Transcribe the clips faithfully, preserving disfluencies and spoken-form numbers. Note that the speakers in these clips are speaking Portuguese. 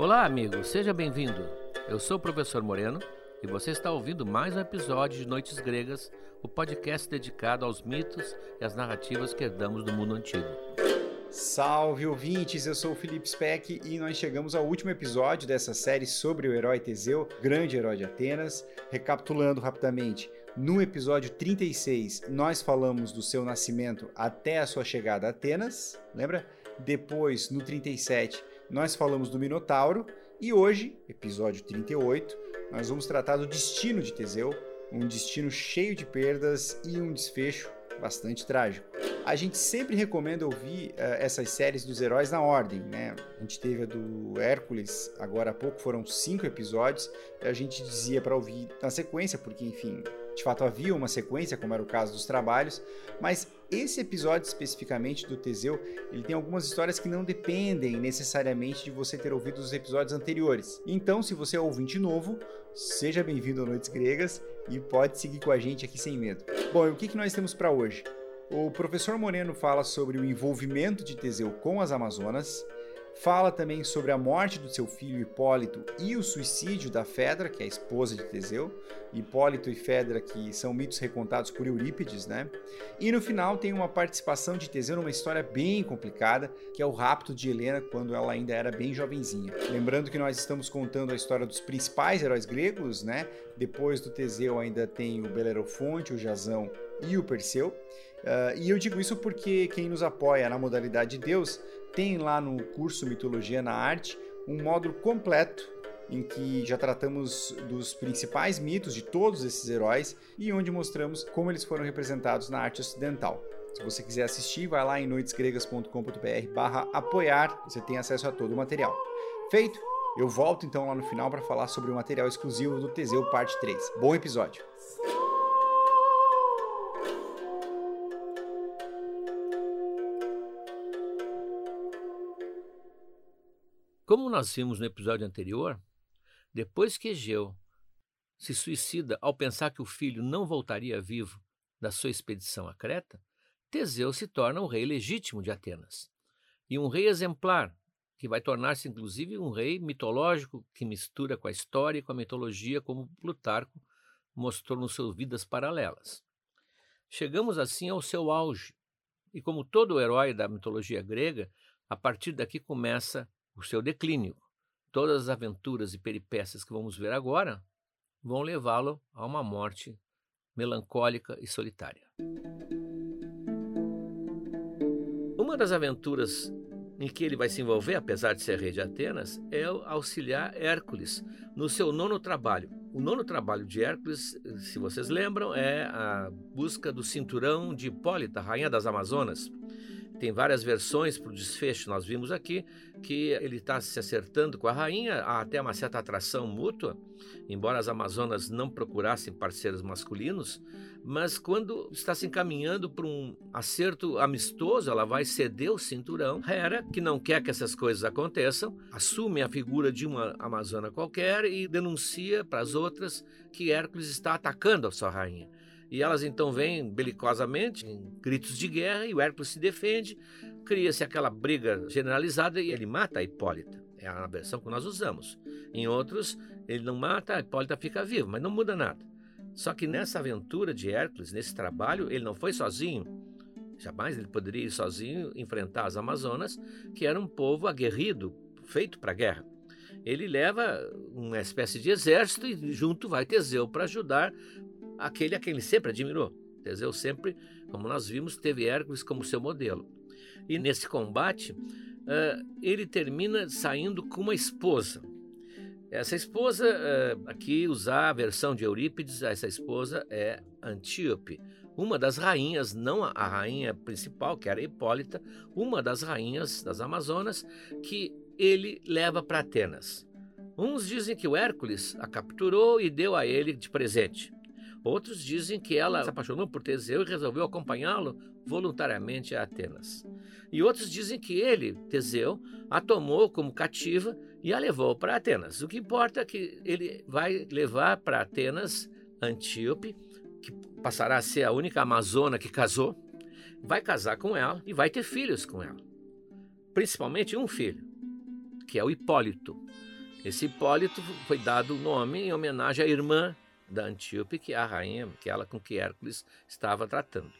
Olá, amigo, seja bem-vindo. Eu sou o professor Moreno e você está ouvindo mais um episódio de Noites Gregas, o podcast dedicado aos mitos e às narrativas que herdamos do mundo antigo. Salve ouvintes, eu sou o Felipe Speck e nós chegamos ao último episódio dessa série sobre o herói Teseu, grande herói de Atenas. Recapitulando rapidamente, no episódio trinta e seis nós falamos do seu nascimento até a sua chegada a Atenas, lembra? Depois, no trinta e sete, nós falamos do Minotauro e hoje, episódio trinta e oito, nós vamos tratar do destino de Teseu, um destino cheio de perdas e um desfecho bastante trágico. A gente sempre recomenda ouvir uh, essas séries dos heróis na ordem, né? A gente teve a do Hércules, agora há pouco foram cinco episódios, a gente dizia para ouvir na sequência, porque, enfim, de fato havia uma sequência, como era o caso dos trabalhos, mas esse episódio especificamente do Teseu, ele tem algumas histórias que não dependem necessariamente de você ter ouvido os episódios anteriores. Então, se você é ouvinte novo, seja bem-vindo a Noites Gregas e pode seguir com a gente aqui sem medo. Bom, e o que, que nós temos para hoje? O professor Moreno fala sobre o envolvimento de Teseu com as Amazonas, fala também sobre a morte do seu filho Hipólito e o suicídio da Fedra, que é a esposa de Teseu. Hipólito e Fedra, que são mitos recontados por Eurípides, né? E no final tem uma participação de Teseu numa história bem complicada, que é o rapto de Helena quando ela ainda era bem jovenzinha. Lembrando que nós estamos contando a história dos principais heróis gregos, né? Depois do Teseu ainda tem o Belerofonte, o Jasão e o Perseu. Uh, e eu digo isso porque quem nos apoia na modalidade de Deus tem lá no curso Mitologia na Arte um módulo completo em que já tratamos dos principais mitos de todos esses heróis e onde mostramos como eles foram representados na arte ocidental. Se você quiser assistir, vai lá em noitesgregas ponto com ponto b r barra apoiar, você tem acesso a todo o material. Feito? Eu volto então lá no final para falar sobre o material exclusivo do Teseu parte três. Bom episódio! Como nós vimos no episódio anterior, depois que Egeu se suicida ao pensar que o filho não voltaria vivo da sua expedição a Creta, Teseu se torna o rei legítimo de Atenas. E um rei exemplar, que vai tornar-se inclusive um rei mitológico que mistura com a história e com a mitologia, como Plutarco mostrou nos seus Vidas Paralelas. Chegamos assim ao seu auge, e como todo herói da mitologia grega, a partir daqui começa o seu declínio. Todas as aventuras e peripécias que vamos ver agora vão levá-lo a uma morte melancólica e solitária. Uma das aventuras em que ele vai se envolver, apesar de ser rei de Atenas, é auxiliar Hércules no seu nono trabalho. O nono trabalho de Hércules, se vocês lembram, é a busca do cinturão de Hipólita, rainha das Amazonas. Tem várias versões para o desfecho, nós vimos aqui que ele está se acertando com a rainha, há até uma certa atração mútua, embora as Amazonas não procurassem parceiros masculinos, mas quando está se encaminhando para um acerto amistoso, ela vai ceder o cinturão. Hera, que não quer que essas coisas aconteçam, assume a figura de uma amazona qualquer e denuncia para as outras que Hércules está atacando a sua rainha. E elas então vêm belicosamente, em gritos de guerra, e o Hércules se defende, cria-se aquela briga generalizada e ele mata a Hipólita. É a versão que nós usamos. Em outros, ele não mata, a Hipólita fica viva, mas não muda nada. Só que nessa aventura de Hércules, nesse trabalho, ele não foi sozinho. Jamais ele poderia ir sozinho enfrentar as Amazonas, que era um povo aguerrido, feito para a guerra. Ele leva uma espécie de exército e junto vai Teseu para ajudar aquele a quem ele sempre admirou. Teseu sempre, como nós vimos, teve Hércules como seu modelo. E nesse combate, uh, ele termina saindo com uma esposa. Essa esposa, uh, aqui usar a versão de Eurípides, essa esposa é Antíope, uma das rainhas, não a rainha principal, que era Hipólita, uma das rainhas das Amazonas, que ele leva para Atenas. Uns dizem que o Hércules a capturou e deu a ele de presente. Outros dizem que ela se apaixonou por Teseu e resolveu acompanhá-lo voluntariamente a Atenas. E outros dizem que ele, Teseu, a tomou como cativa e a levou para Atenas. O que importa é que ele vai levar para Atenas Antíope, que passará a ser a única amazona que casou, vai casar com ela e vai ter filhos com ela. Principalmente um filho, que é o Hipólito. Esse Hipólito foi dado o nome em homenagem à irmã da Antíope, que é a rainha, aquela com que Hércules estava tratando.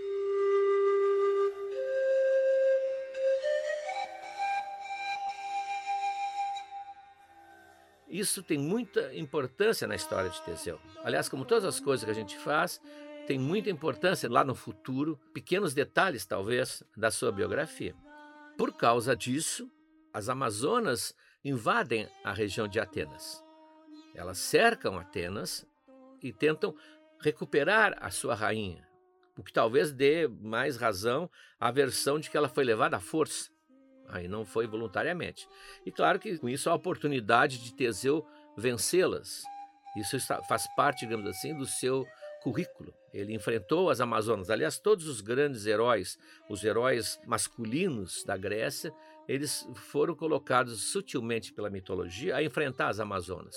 Isso tem muita importância na história de Teseu. Aliás, como todas as coisas que a gente faz, tem muita importância lá no futuro, pequenos detalhes, talvez, da sua biografia. Por causa disso, as Amazonas invadem a região de Atenas. Elas cercam Atenas e tentam recuperar a sua rainha, o que talvez dê mais razão à versão de que ela foi levada à força. Aí não foi voluntariamente. E claro que com isso a oportunidade de Teseu vencê-las. Isso está, faz parte, digamos assim, do seu currículo. Ele enfrentou as Amazonas. Aliás, todos os grandes heróis, os heróis masculinos da Grécia, eles foram colocados sutilmente pela mitologia a enfrentar as Amazonas.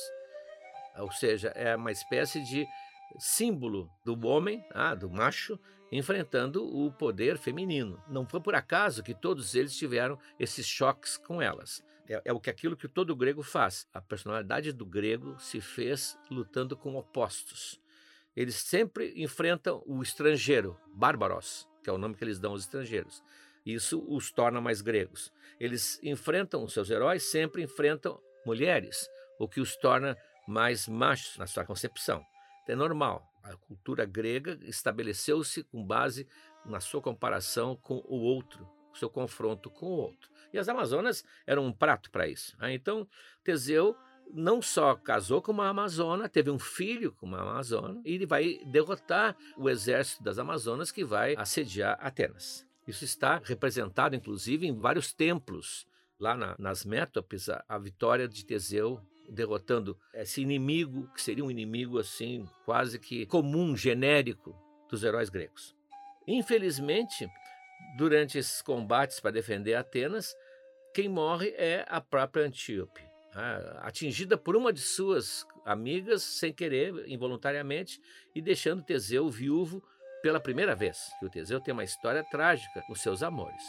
Ou seja, é uma espécie de símbolo do homem, ah, do macho, enfrentando o poder feminino. Não foi por acaso que todos eles tiveram esses choques com elas. É, é o que aquilo que todo grego faz. A personalidade do grego se fez lutando com opostos. Eles sempre enfrentam o estrangeiro, bárbaros, que é o nome que eles dão aos estrangeiros. Isso os torna mais gregos. Eles enfrentam, os seus heróis sempre enfrentam mulheres, o que os torna mais machos na sua concepção. É normal. A cultura grega estabeleceu-se com base na sua comparação com o outro, o seu confronto com o outro. E as Amazonas eram um prato para isso. Então, Teseu não só casou com uma amazona, teve um filho com uma amazona, e ele vai derrotar o exército das Amazonas que vai assediar Atenas. Isso está representado, inclusive, em vários templos. Lá na, nas Métopes, a, a vitória de Teseu derrotando esse inimigo, que seria um inimigo assim quase que comum, genérico dos heróis gregos. Infelizmente, durante esses combates para defender Atenas, quem morre é a própria Antíope, atingida por uma de suas amigas, sem querer, involuntariamente, e deixando Teseu viúvo pela primeira vez. E o Teseu tem uma história trágica com seus amores.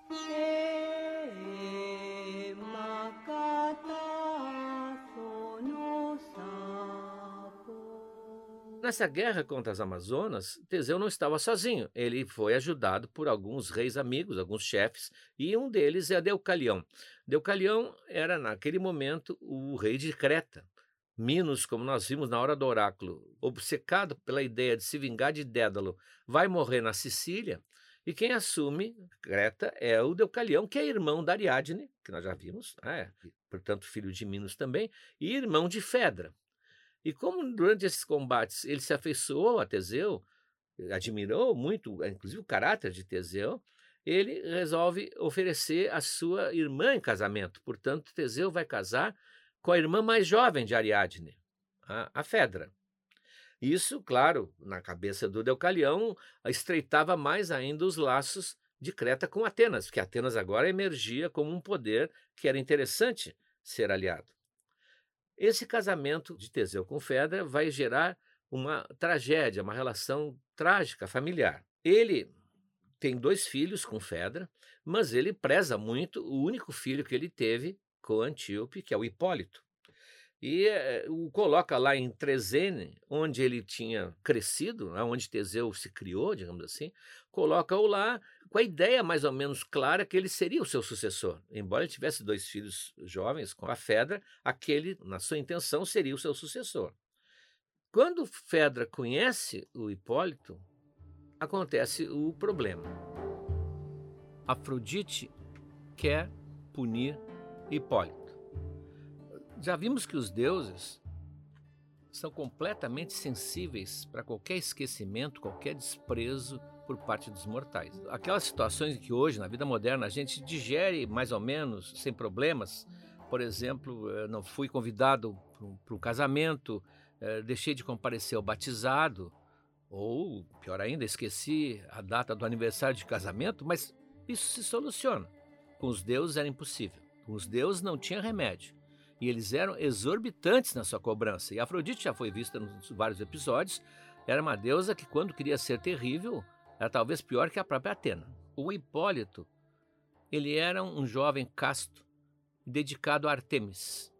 Nessa guerra contra as Amazonas, Teseu não estava sozinho. Ele foi ajudado por alguns reis amigos, alguns chefes, e um deles é Deucalião. Deucalião era, naquele momento, o rei de Creta. Minos, como nós vimos na hora do oráculo, obcecado pela ideia de se vingar de Dédalo, vai morrer na Sicília, e quem assume Creta é o Deucalião, que é irmão da Ariadne, que nós já vimos, é, portanto filho de Minos também, e irmão de Fedra. E como durante esses combates ele se afeiçoou a Teseu, admirou muito, inclusive o caráter de Teseu, ele resolve oferecer a sua irmã em casamento. Portanto, Teseu vai casar com a irmã mais jovem de Ariadne, a Fedra. Isso, claro, na cabeça do Deucalião, estreitava mais ainda os laços de Creta com Atenas, porque Atenas agora emergia como um poder que era interessante ser aliado. Esse casamento de Teseu com Fedra vai gerar uma tragédia, uma relação trágica, familiar. Ele tem dois filhos com Fedra, mas ele preza muito o único filho que ele teve com Antíope, que é o Hipólito. E é, o coloca lá em Trezene, onde ele tinha crescido, onde Teseu se criou, digamos assim, coloca-o lá com a ideia mais ou menos clara que ele seria o seu sucessor. Embora ele tivesse dois filhos jovens com a Fedra, aquele, na sua intenção, seria o seu sucessor. Quando Fedra conhece o Hipólito, acontece o problema. Afrodite quer punir Hipólito. Já vimos que os deuses são completamente sensíveis para qualquer esquecimento, qualquer desprezo por parte dos mortais. Aquelas situações que hoje, na vida moderna, a gente digere mais ou menos, sem problemas. Por exemplo, eu não fui convidado para um casamento, deixei de comparecer ao batizado, ou, pior ainda, esqueci a data do aniversário de casamento, mas isso se soluciona. Com os deuses era impossível. Com os deuses não tinha remédio. E eles eram exorbitantes na sua cobrança. E Afrodite já foi vista nos vários episódios. Era uma deusa que, quando queria ser terrível, era talvez pior que a própria Atena. O Hipólito, ele era um jovem casto, dedicado a Artemis.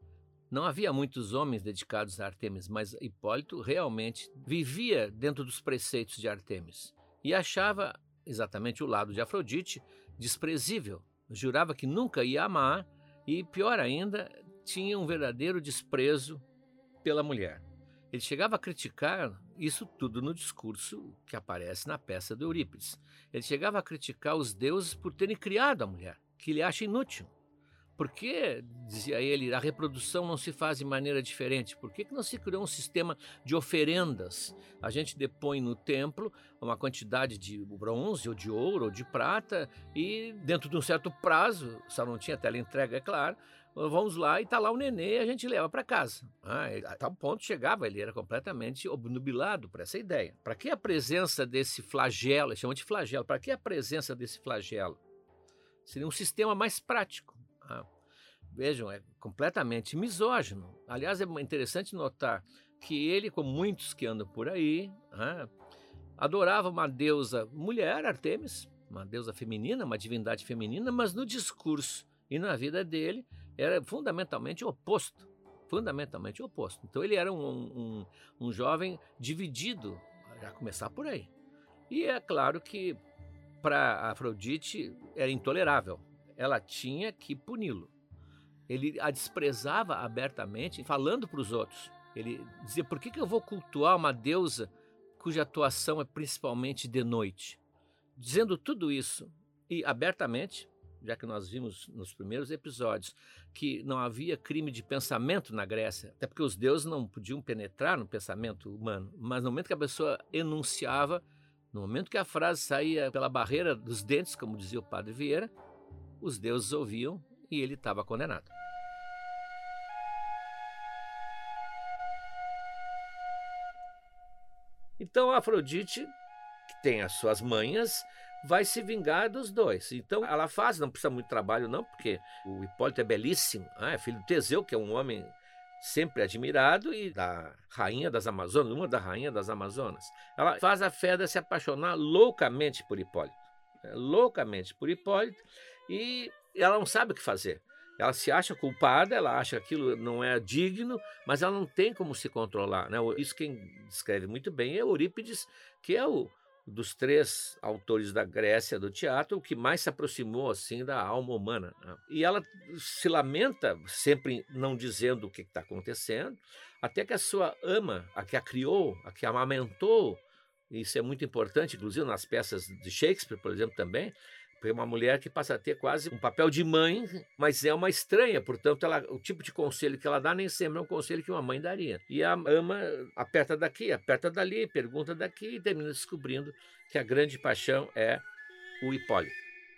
Não havia muitos homens dedicados a Ártemis, mas Hipólito realmente vivia dentro dos preceitos de Ártemis e achava exatamente o lado de Afrodite desprezível. Jurava que nunca ia amar e, pior ainda, tinha um verdadeiro desprezo pela mulher. Ele chegava a criticar isso tudo no discurso que aparece na peça do Eurípides. Ele chegava a criticar os deuses por terem criado a mulher, que ele acha inútil. Por que, dizia ele, a reprodução não se faz de maneira diferente? Por que que não se criou um sistema de oferendas? A gente depõe no templo uma quantidade de bronze, ou de ouro, ou de prata, e dentro de um certo prazo, só não tinha teleentrega, é claro, vamos lá e está lá o nenê e a gente leva para casa. Ah, a tal ponto chegava, ele era completamente obnubilado por essa ideia. Para que a presença desse flagelo, chamam de flagelo, para que a presença desse flagelo? Seria um sistema mais prático. Ah, vejam, é completamente misógino. Aliás, é interessante notar que ele, como muitos que andam por aí, ah, adorava uma deusa mulher, Ártemis, uma deusa feminina, uma divindade feminina, mas no discurso e na vida dele era fundamentalmente oposto, fundamentalmente oposto. Então ele era um, um, um jovem dividido, a começar por aí. E é claro que para Afrodite era intolerável. Ela tinha que puni-lo. Ele a desprezava abertamente, falando para os outros. Ele dizia, por que que eu vou cultuar uma deusa cuja atuação é principalmente de noite? Dizendo tudo isso, e abertamente, já que nós vimos nos primeiros episódios que não havia crime de pensamento na Grécia, até porque os deuses não podiam penetrar no pensamento humano, mas no momento que a pessoa enunciava, no momento que a frase saía pela barreira dos dentes, como dizia o padre Vieira, os deuses ouviam e ele estava condenado. Então Afrodite, que tem as suas manhas, vai se vingar dos dois. Então ela faz, não precisa muito trabalho não, porque o Hipólito é belíssimo, é filho de Teseu, que é um homem sempre admirado, e da rainha das Amazonas, uma da rainha das Amazonas. Ela faz a Fedra se apaixonar loucamente por Hipólito, é, loucamente por Hipólito, e ela não sabe o que fazer. Ela se acha culpada, ela acha que aquilo não é digno, mas ela não tem como se controlar, né? Isso quem descreve muito bem é Eurípides, que é o dos três autores da Grécia, do teatro, o que mais se aproximou assim da alma humana, né? E ela se lamenta, sempre não dizendo o que está acontecendo, até que a sua ama, a que a criou, a que a amamentou, isso é muito importante, inclusive nas peças de Shakespeare, por exemplo, também, é uma mulher que passa a ter quase um papel de mãe, mas é uma estranha, portanto, ela, o tipo de conselho que ela dá nem sempre é um conselho que uma mãe daria. E a ama aperta daqui, aperta dali, pergunta daqui e termina descobrindo que a grande paixão é o Hipólito.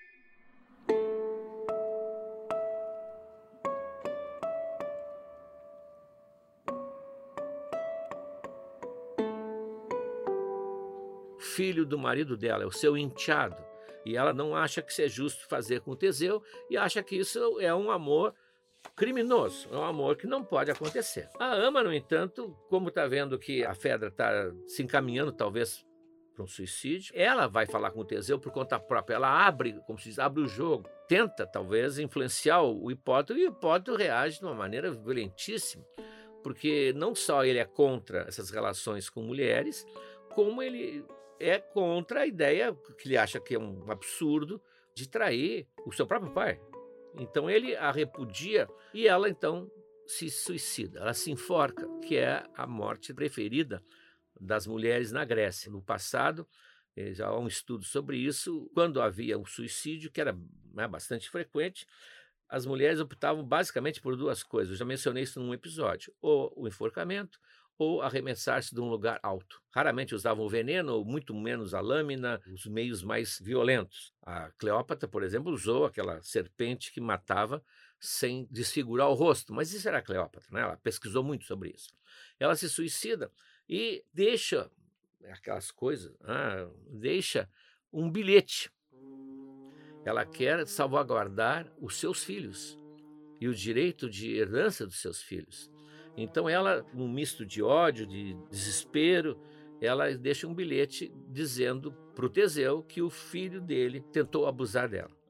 Filho do marido dela, é o seu enteado. E ela não acha que isso é justo fazer com Teseu e acha que isso é um amor criminoso, é um amor que não pode acontecer. A ama, no entanto, como está vendo que a Fedra está se encaminhando talvez para um suicídio, ela vai falar com o Teseu por conta própria, ela abre, como se diz, abre o jogo, tenta talvez influenciar o Hipólito e o Hipólito reage de uma maneira violentíssima, porque não só ele é contra essas relações com mulheres, como ele é contra a ideia, que ele acha que é um absurdo, de trair o seu próprio pai. Então ele a repudia e ela então se suicida, ela se enforca, que é a morte preferida das mulheres na Grécia. No passado, já há um estudo sobre isso, quando havia um suicídio, que era, né, bastante frequente, as mulheres optavam basicamente por duas coisas, eu já mencionei isso num episódio, ou o enforcamento, ou arremessar-se de um lugar alto. Raramente usavam o veneno, ou muito menos a lâmina, os meios mais violentos. A Cleópatra, por exemplo, usou aquela serpente que matava sem desfigurar o rosto, mas isso era a Cleópatra, né? Ela pesquisou muito sobre isso. Ela se suicida e deixa aquelas coisas, ah, deixa um bilhete. Ela quer salvaguardar os seus filhos e o direito de herança dos seus filhos. Então ela, num misto de ódio, de desespero, ela deixa um bilhete dizendo para o Teseu que o filho dele tentou abusar dela.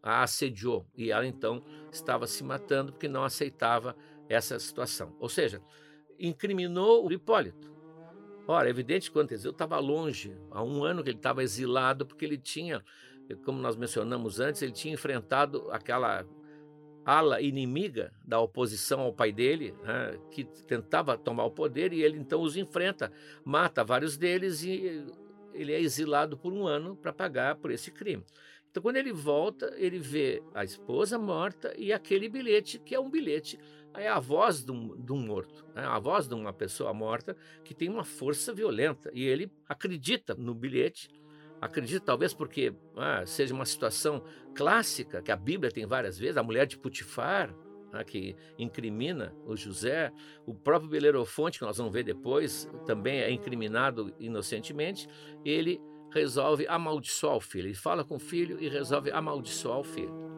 a assediou e ela então estava se matando porque não aceitava essa situação. Ou seja, incriminou o Hipólito. Ora, é evidente que o Teseu estava longe, há um ano que ele estava exilado, porque ele tinha, como nós mencionamos antes, ele tinha enfrentado aquela ala inimiga da oposição ao pai dele, né, que tentava tomar o poder, e ele então os enfrenta, mata vários deles e ele é exilado por um ano para pagar por esse crime. Então, quando ele volta, ele vê a esposa morta e aquele bilhete, que é um bilhete, é a voz de um, de um morto, né? A voz de uma pessoa morta que tem uma força violenta. E ele acredita no bilhete, acredita talvez porque ah, seja uma situação clássica, que a Bíblia tem várias vezes, a mulher de Potifar, né, que incrimina o José, o próprio Belerofonte, que nós vamos ver depois, também é incriminado inocentemente, ele resolve amaldiçoar o filho. Ele fala com o filho e resolve amaldiçoar o filho.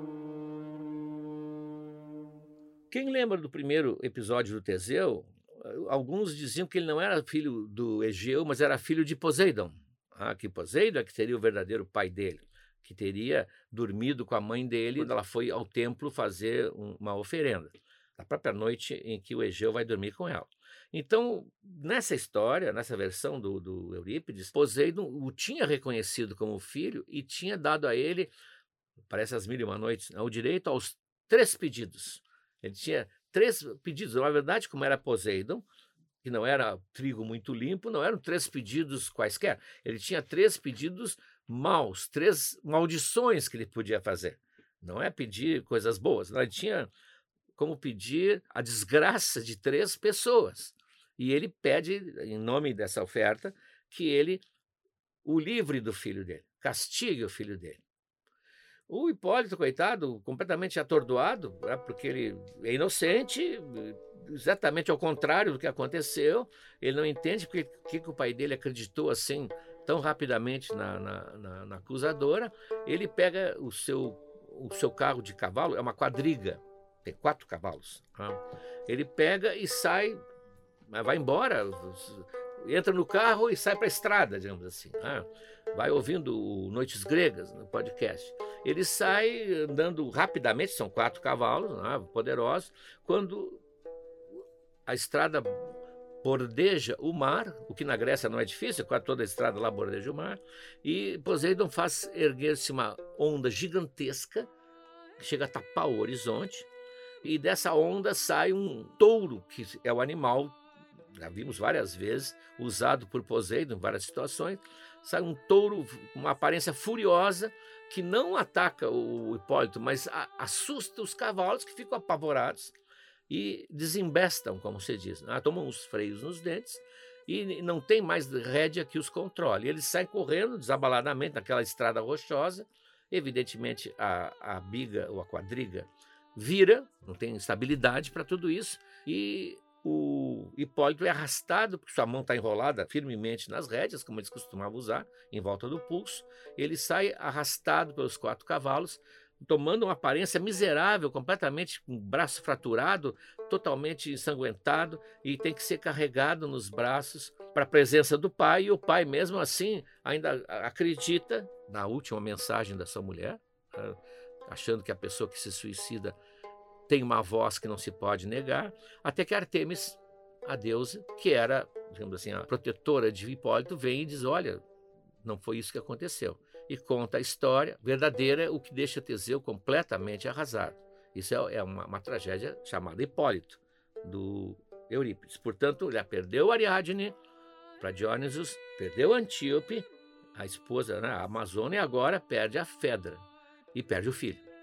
Quem lembra do primeiro episódio do Teseu, alguns diziam que ele não era filho do Egeu, mas era filho de Poseidon. Ah, que Poseidon é que seria o verdadeiro pai dele, que teria dormido com a mãe dele quando ela foi ao templo fazer um, uma oferenda, na própria noite em que o Egeu vai dormir com ela. Então, nessa história, nessa versão do, do Eurípides, Poseidon o tinha reconhecido como filho e tinha dado a ele, parece as mil e uma noites, o direito aos três pedidos. Ele tinha três pedidos. Na verdade, como era Poseidon, que não era trigo muito limpo, não eram três pedidos quaisquer. Ele tinha três pedidos maus, três maldições que ele podia fazer. Não é pedir coisas boas. Não, ele tinha como pedir a desgraça de três pessoas. E ele pede, em nome dessa oferta, que ele o livre do filho dele, castigue o filho dele. O Hipólito, coitado, completamente atordoado, né, porque ele é inocente, exatamente ao contrário do que aconteceu. Ele não entende porque que, que o pai dele acreditou assim tão rapidamente na, na, na, na acusadora. Ele pega o seu, o seu carro de cavalo, é uma quadriga, tem quatro cavalos. Né? Ele pega e sai, vai embora, entra no carro e sai para a estrada, digamos assim. Né? Vai ouvindo o Noites Gregas no podcast. Ele sai andando rapidamente, são quatro cavalos, né, poderosos, quando a estrada bordeja o mar, o que na Grécia não é difícil, quase toda a estrada lá bordeja o mar, e Poseidon faz erguer-se uma onda gigantesca, que chega a tapar o horizonte, e dessa onda sai um touro, que é o animal, já vimos várias vezes, usado por Poseidon em várias situações. Sai um touro com uma aparência furiosa, que não ataca o Hipólito, mas a, assusta os cavalos, que ficam apavorados e desembestam, como se diz. Né? Tomam os freios nos dentes e não tem mais rédea que os controle. Eles saem correndo desabaladamente naquela estrada rochosa. Evidentemente, a, a biga ou a quadriga vira, não tem estabilidade para tudo isso, e o Hipólito é arrastado, porque sua mão está enrolada firmemente nas rédeas, como eles costumavam usar, em volta do pulso. Ele sai arrastado pelos quatro cavalos, tomando uma aparência miserável, completamente com o braço fraturado, totalmente ensanguentado, e tem que ser carregado nos braços para a presença do pai. E o pai, mesmo assim, ainda acredita na última mensagem da sua mulher, achando que a pessoa que se suicida tem uma voz que não se pode negar, até que Artemis, a deusa, que era, digamos assim, a protetora de Hipólito, vem e diz: olha, não foi isso que aconteceu. E conta a história verdadeira, o que deixa Teseu completamente arrasado. Isso é, é uma, uma tragédia chamada Hipólito, do Eurípides. Portanto, já perdeu Ariadne para Dionysos, perdeu Antíope, a esposa, né, a Amazônia, e agora perde a Fedra e perde o filho.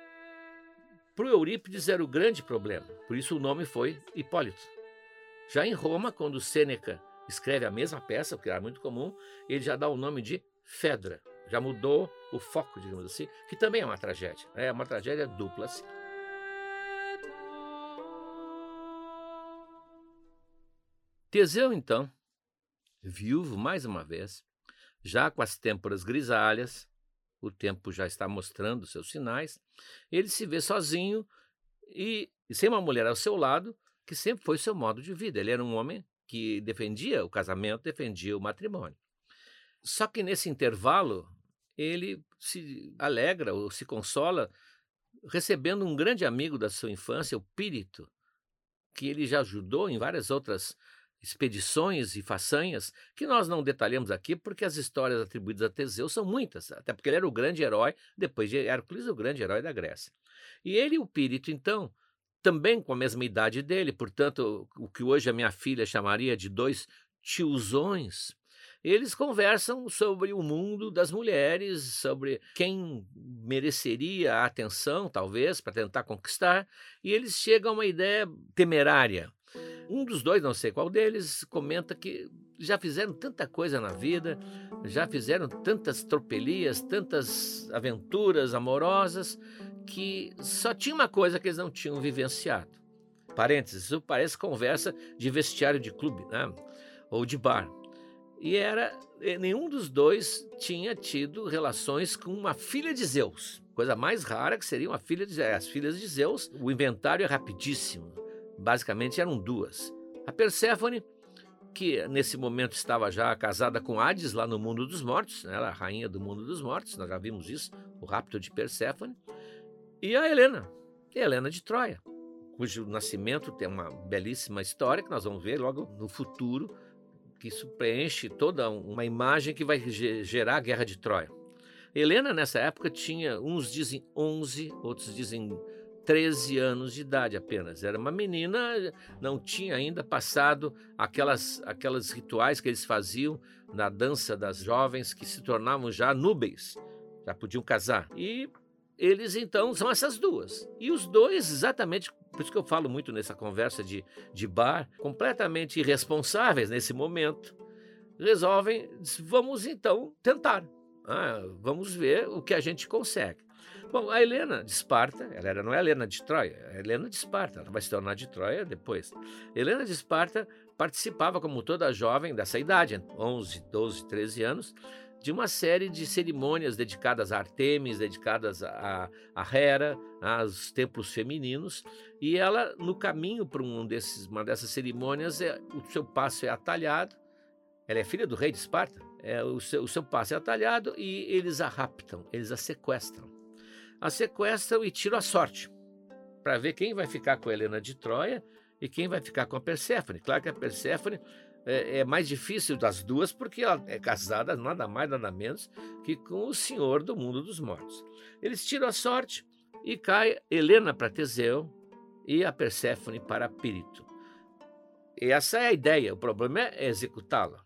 Para o Eurípides era o grande problema, por isso o nome foi Hipólito. Já em Roma, quando Sêneca escreve a mesma peça, o que era muito comum, ele já dá o nome de Fedra, já mudou o foco, digamos assim, que também é uma tragédia, é uma tragédia dupla assim. Teseu, então, viúvo mais uma vez, já com as têmporas grisalhas, o tempo já está mostrando seus sinais, ele se vê sozinho e, e sem uma mulher ao seu lado, que sempre foi seu modo de vida. Ele era um homem que defendia o casamento, defendia o matrimônio. Só que nesse intervalo, ele se alegra ou se consola recebendo um grande amigo da sua infância, o Pírito, que ele já ajudou em várias outras expedições e façanhas, que nós não detalhamos aqui, porque as histórias atribuídas a Teseu são muitas, até porque ele era o grande herói, depois de Hércules, o grande herói da Grécia. E ele e o Pírito, então, também com a mesma idade dele, portanto, o que hoje a minha filha chamaria de dois tiozões, eles conversam sobre o mundo das mulheres, sobre quem mereceria a atenção, talvez, para tentar conquistar, e eles chegam a uma ideia temerária. Um dos dois, não sei qual deles, comenta que já fizeram tanta coisa na vida, já fizeram tantas tropelias, tantas aventuras amorosas, que só tinha uma coisa que eles não tinham vivenciado. Parênteses, isso parece conversa de vestiário de clube, né? Ou de bar. E era, nenhum dos dois tinha tido relações com uma filha de Zeus. Coisa mais rara que seria uma filha de Zeus. As filhas de Zeus, o inventário é rapidíssimo. Basicamente eram duas. A Perséfone, que nesse momento estava já casada com Hades lá no mundo dos mortos, né? Ela é a rainha do mundo dos mortos, nós já vimos isso, o rapto de Perséfone. E a Helena, a Helena de Troia, cujo nascimento tem uma belíssima história que nós vamos ver logo no futuro, que isso preenche toda uma imagem que vai gerar a Guerra de Troia. Helena, nessa época, tinha, uns dizem onze, outros dizem treze anos de idade apenas. Era uma menina, não tinha ainda passado aquelas, aquelas rituais que eles faziam na dança das jovens, que se tornavam já núbeis, já podiam casar. E eles, então, são essas duas. E os dois, exatamente, por isso que eu falo muito nessa conversa de, de bar, completamente irresponsáveis nesse momento, resolvem, vamos então tentar, ah, vamos ver o que a gente consegue. Bom, a Helena de Esparta, ela era, não é a Helena de Troia, é a Helena de Esparta, ela vai se tornar de Troia depois. Helena de Esparta participava, como toda jovem dessa idade, onze, doze, treze anos, de uma série de cerimônias dedicadas a Artemis, dedicadas a, a Hera, aos templos femininos, e ela, no caminho para um desses, uma dessas cerimônias, é, o seu passo é atalhado, ela é filha do rei de Esparta, é, o, seu, o seu passo é atalhado e eles a raptam, eles a sequestram. A sequestram e tiram a sorte, para ver quem vai ficar com a Helena de Troia e quem vai ficar com a Perséfone. Claro que a Perséfone é, é mais difícil das duas, porque ela é casada nada mais, nada menos que com o senhor do mundo dos mortos. Eles tiram a sorte e cai Helena para Teseu e a Perséfone para Pírito. E essa é a ideia, o problema é executá-la.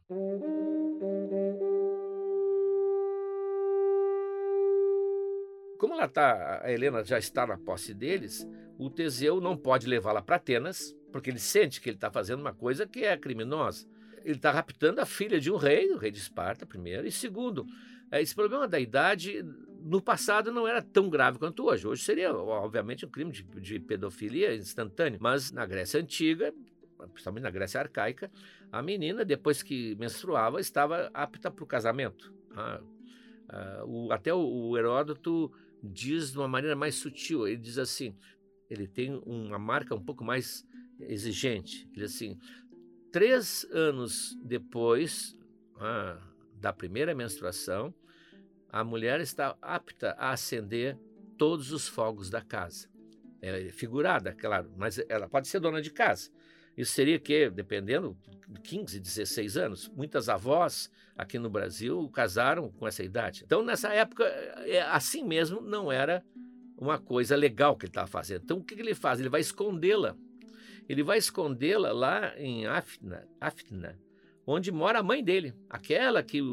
Como ela tá, a Helena já está na posse deles, o Teseu não pode levá-la para Atenas, porque ele sente que ele está fazendo uma coisa que é criminosa. Ele está raptando a filha de um rei, o rei de Esparta, primeiro, e segundo, esse problema da idade, no passado, não era tão grave quanto hoje. Hoje seria, obviamente, um crime de, de pedofilia instantâneo, mas na Grécia Antiga, principalmente na Grécia Arcaica, a menina, depois que menstruava, estava apta para o casamento. Ah, ah, o, até o, o Heródoto diz de uma maneira mais sutil, ele diz assim, ele tem uma marca um pouco mais exigente, ele diz assim, três anos depois ah, da primeira menstruação, a mulher está apta a acender todos os fogos da casa. É figurada, claro, mas ela pode ser dona de casa. Isso seria que, dependendo, quinze, dezesseis anos. Muitas avós aqui no Brasil casaram com essa idade. Então, nessa época, assim mesmo, não era uma coisa legal que ele estava fazendo. Então, o que ele faz? Ele vai escondê-la. Ele vai escondê-la lá em Áfina, Áfina, onde mora a mãe dele, aquela que,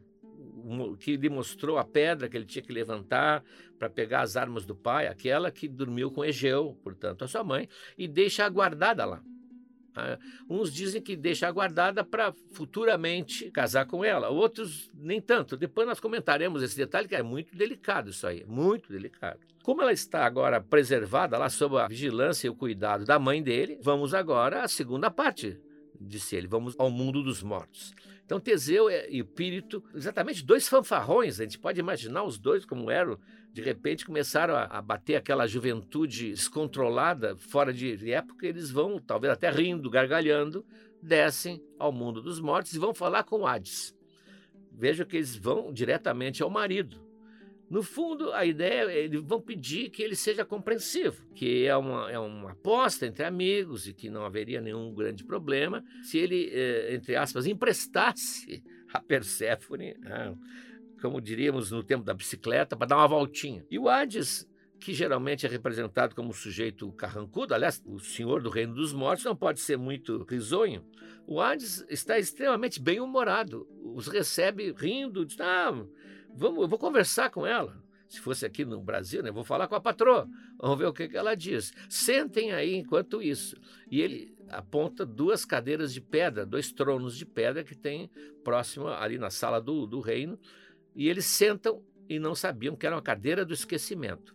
que lhe mostrou a pedra que ele tinha que levantar para pegar as armas do pai, aquela que dormiu com Egeu, portanto, a sua mãe, e deixa-a guardada lá. Uns dizem que deixa guardada para futuramente casar com ela, outros nem tanto. Depois nós comentaremos esse detalhe, que é muito delicado isso aí, muito delicado. Como ela está agora preservada lá sob a vigilância e o cuidado da mãe dele, vamos agora à segunda parte, disse ele, vamos ao mundo dos mortos. Então Teseu e o Pírito, exatamente dois fanfarrões, a gente pode imaginar os dois como eram, de repente começaram a, a bater aquela juventude descontrolada, fora de época, eles vão, talvez até rindo, gargalhando, descem ao mundo dos mortos e vão falar com Hades. Veja que eles vão diretamente ao marido. No fundo, a ideia é eles vão pedir que ele seja compreensivo, que é uma, é uma aposta entre amigos e que não haveria nenhum grande problema se ele, eh, entre aspas, emprestasse a Perséfone, ah, como diríamos no tempo da bicicleta, para dar uma voltinha. E o Hades, que geralmente é representado como um sujeito carrancudo, aliás, o senhor do reino dos mortos não pode ser muito risonho. O Hades está extremamente bem-humorado, os recebe rindo, diz, ah, vamos, eu vou conversar com ela. Se fosse aqui no Brasil, né, vou falar com a patroa, vamos ver o que, que ela diz. Sentem aí enquanto isso. E ele aponta duas cadeiras de pedra, dois tronos de pedra que tem próximo ali na sala do, do reino, e eles sentam e não sabiam que era uma cadeira do esquecimento.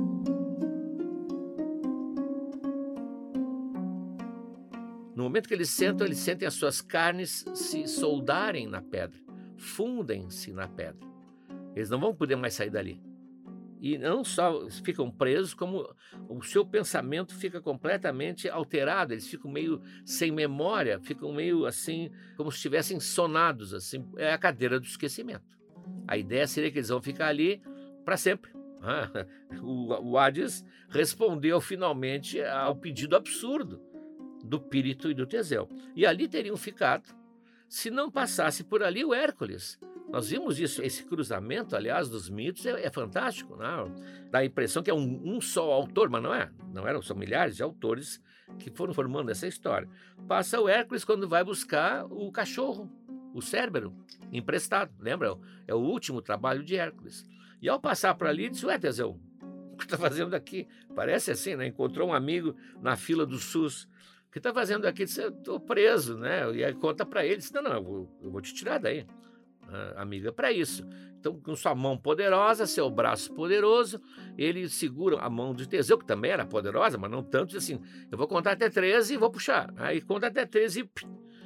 No momento que eles sentam, eles sentem as suas carnes se soldarem na pedra, fundem-se na pedra. Eles não vão poder mais sair dali. E não só ficam presos, como o seu pensamento fica completamente alterado, eles ficam meio sem memória, ficam meio assim, como se estivessem sonados, assim, é a cadeira do esquecimento. A ideia seria que eles vão ficar ali para sempre. Ah, o, o Hades respondeu finalmente ao pedido absurdo do Pírito e do Teseu. E ali teriam ficado se não passasse por ali o Hércules. Nós vimos isso, esse cruzamento, aliás, dos mitos é, é fantástico, não? Dá a impressão que é um, um só autor, mas não é. Não eram, são milhares de autores que foram formando essa história. Passa o Hércules quando vai buscar o cachorro, o Cérbero, emprestado, lembra? É o último trabalho de Hércules. E ao passar por ali, disse, ué, Teseu, o que está fazendo aqui? Parece assim, né? Encontrou um amigo na fila do SUS. O que está fazendo aqui? Disse, eu estou preso, né? E aí conta para ele, disse, não, não, eu vou, eu vou te tirar daí. Ah, amiga, para isso. Então, com sua mão poderosa, seu braço poderoso, ele segura a mão de Teseu, que também era poderosa, mas não tanto, diz assim, eu vou contar até treze e vou puxar. Aí conta até treze e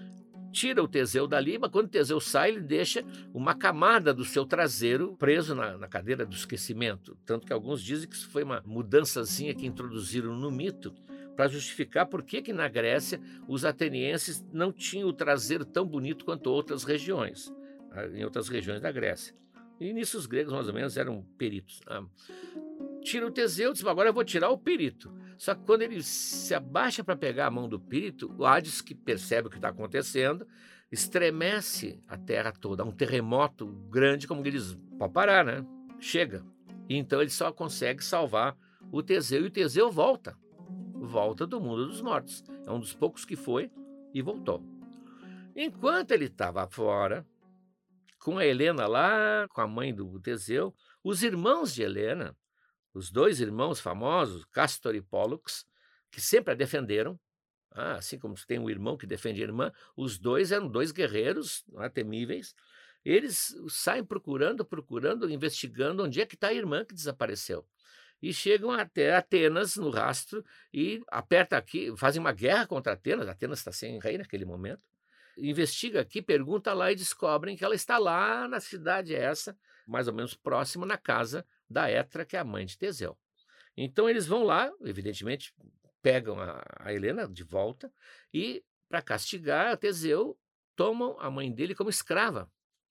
tira o Teseu dali, mas quando o Teseu sai, ele deixa uma camada do seu traseiro preso na, na cadeira do esquecimento. Tanto que alguns dizem que isso foi uma mudançazinha que introduziram no mito para justificar por que que na Grécia os atenienses não tinham o traseiro tão bonito quanto outras regiões, em outras regiões da Grécia. E nisso os gregos mais ou menos eram peritos. Ah, tira o Teseu, diz, agora eu vou tirar o Pírito. Só que quando ele se abaixa para pegar a mão do Pírito, o Hades, que percebe o que está acontecendo, estremece a terra toda. Há um terremoto grande, como ele diz, pode parar, né? Chega. E então ele só consegue salvar o Teseu, e o Teseu volta. Volta do mundo dos mortos. É um dos poucos que foi e voltou. Enquanto ele estava fora, com a Helena lá, com a mãe do Teseu, os irmãos de Helena, os dois irmãos famosos, Castor e Pólux, que sempre a defenderam, ah, assim como tem um irmão que defende a irmã, os dois eram dois guerreiros, não é, temíveis. Eles saem procurando, procurando, investigando onde é que está a irmã que desapareceu. E chegam até Atenas no rastro e aperta aqui, fazem uma guerra contra Atenas. Atenas está sem rei naquele momento. Investiga aqui, pergunta lá e descobrem que ela está lá na cidade essa, mais ou menos próxima, na casa da Hétra, que é a mãe de Teseu. Então eles vão lá, evidentemente, pegam a, a Helena de volta e, para castigar Teseu, tomam a mãe dele como escrava.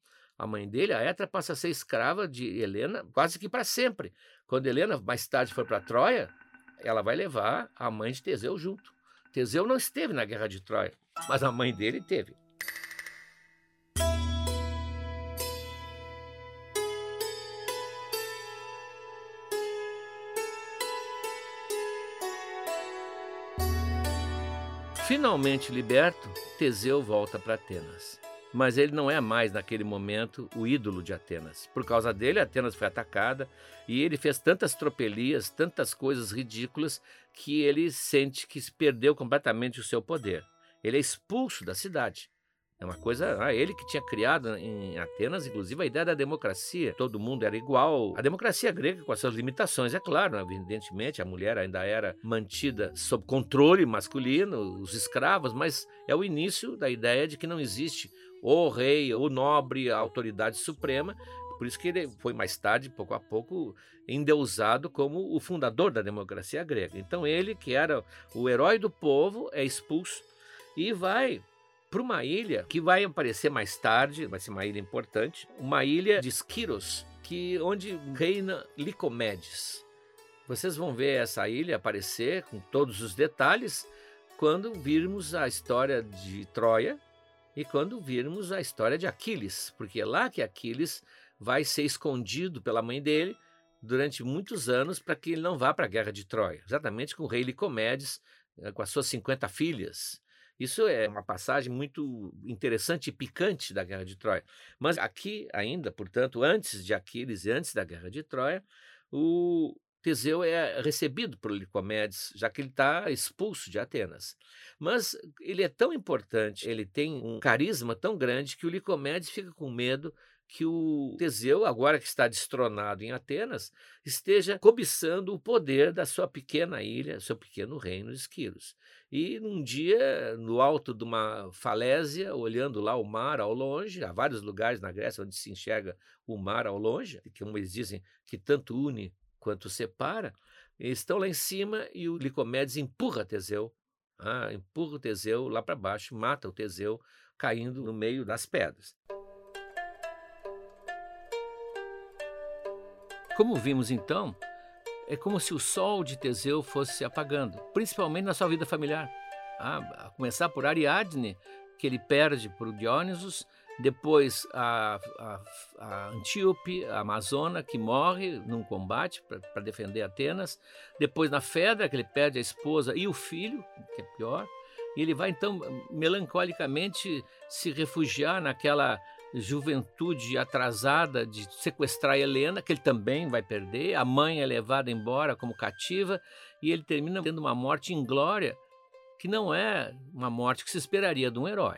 A mãe dele, a Hétra, passa a ser escrava de Helena quase que para sempre. Quando Helena mais tarde for para Troia, ela vai levar a mãe de Teseu junto. Teseu não esteve na guerra de Troia, mas a mãe dele teve. Finalmente liberto, Teseu volta para Atenas. Mas ele não é mais, naquele momento, o ídolo de Atenas. Por causa dele, Atenas foi atacada e ele fez tantas tropelias, tantas coisas ridículas, que ele sente que perdeu completamente o seu poder. Ele é expulso da cidade. É uma coisa... Ah, ele que tinha criado em Atenas, inclusive, a ideia da democracia. Todo mundo era igual. A democracia grega com as suas limitações, é claro. Evidentemente, a mulher ainda era mantida sob controle masculino, os escravos, mas é o início da ideia de que não existe o rei, o nobre, a autoridade suprema. Por isso que ele foi mais tarde, pouco a pouco, endeusado como o fundador da democracia grega. Então ele, que era o herói do povo, é expulso e vai para uma ilha que vai aparecer mais tarde, vai ser uma ilha importante, uma ilha de Esquiros, que, onde reina Licomedes. Vocês vão ver essa ilha aparecer com todos os detalhes quando virmos a história de Troia e quando virmos a história de Aquiles, porque é lá que Aquiles vai ser escondido pela mãe dele durante muitos anos para que ele não vá para a guerra de Troia, exatamente com o rei Licomedes, com as suas cinquenta filhas. Isso é uma passagem muito interessante e picante da guerra de Troia. Mas aqui ainda, portanto, antes de Aquiles e antes da guerra de Troia, o Teseu é recebido por Licomedes, já que ele está expulso de Atenas. Mas ele é tão importante, ele tem um carisma tão grande que o Licomedes fica com medo que o Teseu, agora que está destronado em Atenas, esteja cobiçando o poder da sua pequena ilha, seu pequeno reino de Esquilos. E num dia, no alto de uma falésia, olhando lá o mar ao longe, há vários lugares na Grécia onde se enxerga o mar ao longe, que como eles dizem, que tanto une quanto separa, eles estão lá em cima e o Licomedes empurra Teseu, ah, empurra o Teseu lá para baixo, mata o Teseu caindo no meio das pedras. Como vimos então, é como se o sol de Teseu fosse se apagando, principalmente na sua vida familiar. Ah, a começar por Ariadne, que ele perde por Dionysos, depois a, a, a Antíope, a Amazona, que morre num combate para defender Atenas, depois na Fedra, que ele perde a esposa e o filho, que é pior, e ele vai então melancolicamente se refugiar naquela juventude atrasada de sequestrar Helena, que ele também vai perder, a mãe é levada embora como cativa, e ele termina tendo uma morte inglória, que não é uma morte que se esperaria de um herói.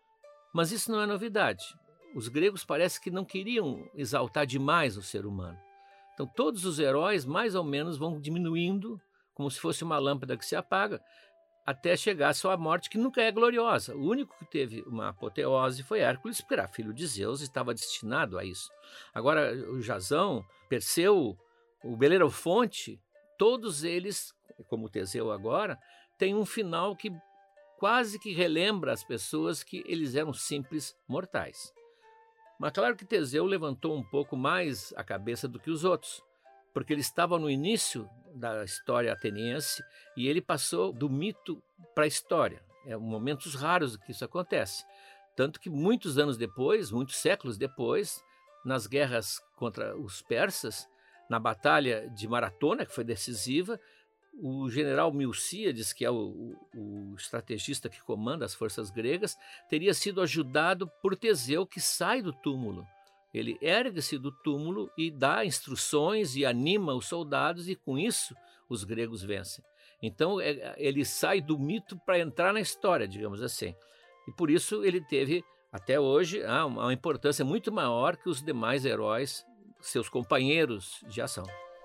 Mas isso não é novidade. Os gregos parece que não queriam exaltar demais o ser humano. Então todos os heróis mais ou menos vão diminuindo, como se fosse uma lâmpada que se apaga, até chegar à sua morte, que nunca é gloriosa. O único que teve uma apoteose foi Hércules, porque era filho de Zeus e estava destinado a isso. Agora, o Jasão, Perseu, o Belerofonte, todos eles, como o Teseu agora, têm um final que quase que relembra as pessoas que eles eram simples mortais. Mas claro que Teseu levantou um pouco mais a cabeça do que os outros, porque ele estava no início da história ateniense e ele passou do mito para a história. É momentos raros que isso acontece. Tanto que muitos anos depois, muitos séculos depois, nas guerras contra os persas, na batalha de Maratona, que foi decisiva, o general Milcíades, que é o, o, o estrategista que comanda as forças gregas, teria sido ajudado por Teseu, que sai do túmulo. Ele ergue-se do túmulo e dá instruções e anima os soldados, e com isso os gregos vencem. Então ele sai do mito para entrar na história, digamos assim. E por isso ele teve, até hoje, uma importância muito maior que os demais heróis, seus companheiros de ação.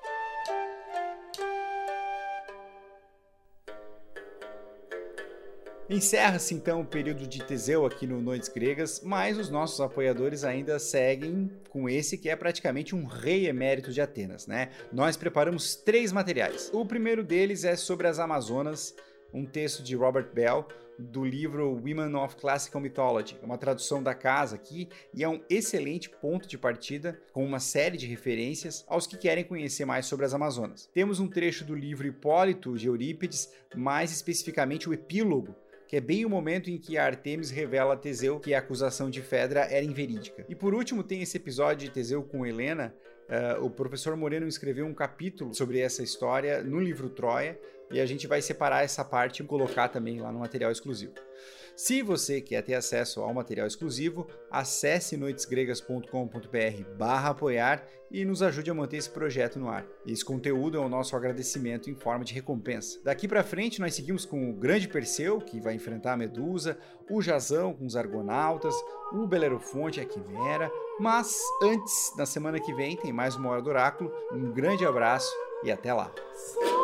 Encerra-se então o período de Teseu aqui no Noites Gregas, mas os nossos apoiadores ainda seguem com esse que é praticamente um rei emérito de Atenas, né? Nós preparamos três materiais. O primeiro deles é sobre as Amazonas, um texto de Robert Bell, do livro Women of Classical Mythology, uma tradução da casa aqui, e é um excelente ponto de partida com uma série de referências aos que querem conhecer mais sobre as Amazonas. Temos um trecho do livro Hipólito de Eurípides, mais especificamente o epílogo, que é bem o momento em que a Artemis revela a Teseu que a acusação de Fedra era inverídica. E por último tem esse episódio de Teseu com Helena. Uh, o professor Moreno escreveu um capítulo sobre essa história no livro Troia, e a gente vai separar essa parte e colocar também lá no material exclusivo. Se você quer ter acesso ao material exclusivo, acesse noitesgregas ponto com ponto br barra apoiar e nos ajude a manter esse projeto no ar. Esse conteúdo é o nosso agradecimento em forma de recompensa. Daqui para frente nós seguimos com o grande Perseu, que vai enfrentar a Medusa, o Jasão com os Argonautas, o Belerofonte e a Quimera, mas antes, na semana que vem, tem mais uma Hora do Oráculo. Um grande abraço e até lá!